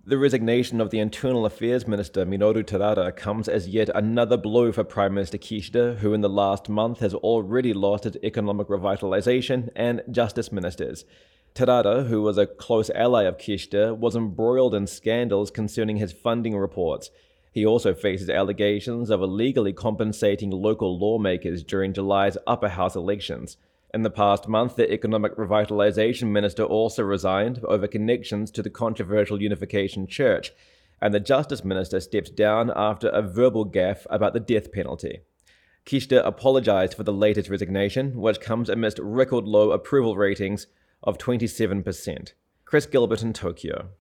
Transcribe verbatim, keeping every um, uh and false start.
The resignation of the Internal Affairs Minister Minoru Terada comes as yet another blow for Prime Minister Kishida, who in the last month has already lost his economic revitalization and justice ministers. Terada, who was a close ally of Kishida, was embroiled in scandals concerning his funding reports. He also faces allegations of illegally compensating local lawmakers during July's upper house elections. In the past month, the Economic Revitalization Minister also resigned over connections to the controversial Unification Church, and the Justice Minister stepped down after a verbal gaffe about the death penalty. Kishida apologized for the latest resignation, which comes amidst record low approval ratings of twenty-seven percent. Chris Gilbert in Tokyo.